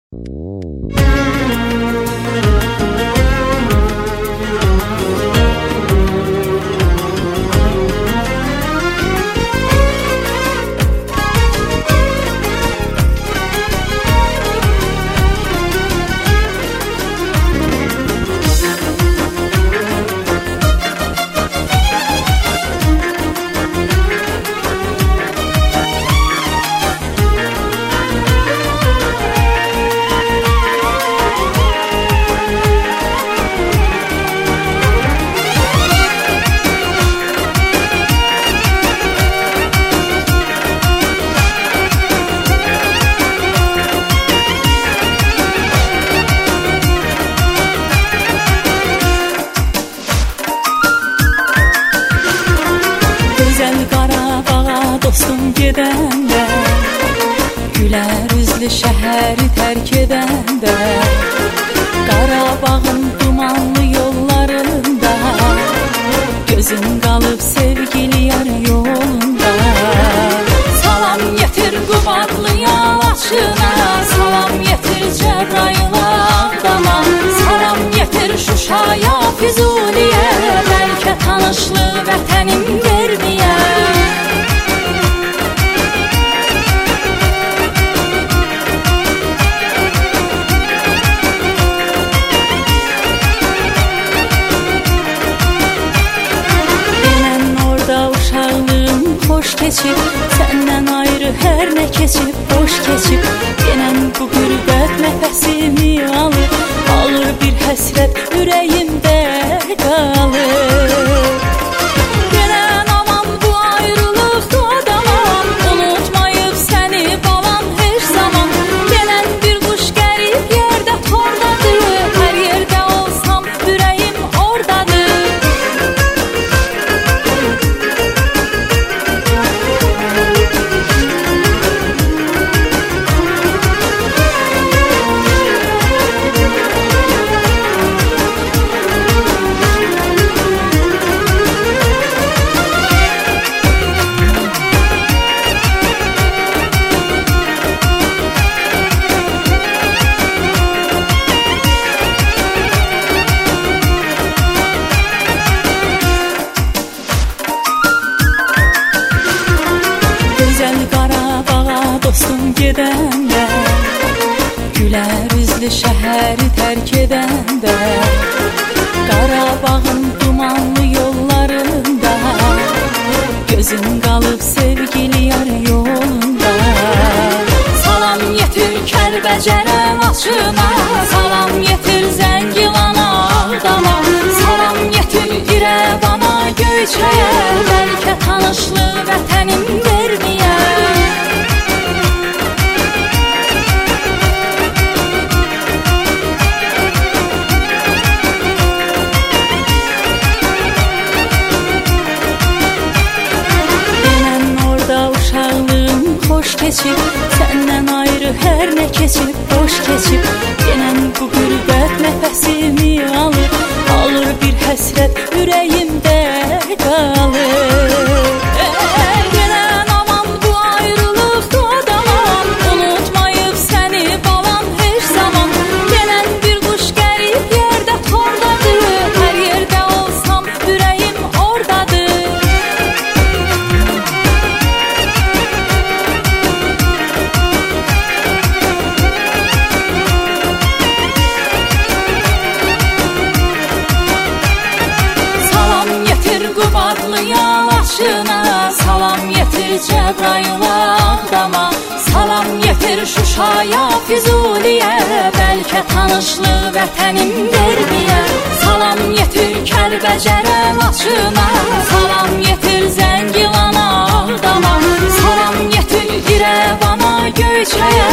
Dostum gedəndə, gülər üzlü şəhəri tərk edəndə, Qarabağın dumanlı yollarında, gözüm qalıb sevgili yar yolunda. Salam yetir Qubadlı yalaçına, salam yetir Cəbrayıla Ağdama, salam yetir Şuşaya, Füzuliyə, bəlkə tanışlı vətənim verməyə. Xoş keçib, səndən ayrı hər nə keçib, boş keçib. Yenən bu qürbət nəfəsimi alır, alır bir həsrət ürəyimdə qalır. Yenən aman bu ayrılıqda adamam, unutmayıb səni balam heç zaman. Yenən bir quş qərib yerdə tordadır, hər yerdə olsam ürəyim ordadır. Dostum gedəndə, gülər üzlü şəhəri tərk edəndə, Qarabağın dumanlı yollarında, gözüm qalıb sevgili yar yolunda. Salam yetir Kəlbəcərə maçına, salam yetir Zəngilana Ağdama, salam yetir İrəvana Göyçəyə, bəlkə tanışlı vətənim verməyə. Xoş keçib, səndən ayrı hər nə keçib, boş keçib. Yenən bu qürbət nəfəsimi alır, alır bir həsrət ürəyimdə qalır. Yenən aman bu ayrılıqda adamam, unutmayıb səni balam heç zaman. Yenən bir quş qərib yerdə tordadır, hər yerdə olsam ürəyim ordadır. Qubadlı yalaçına, salam yetir Cəbrayıla Ağdama, salam yetir Şuşaya, Füzuliyə, bəlkə tanışlı vətənim verməyə. Salam yetir Kəlbəcərə maçına, salam yetir Zəngilana Ağdama, salam yetir İrəvana Göyçəyə,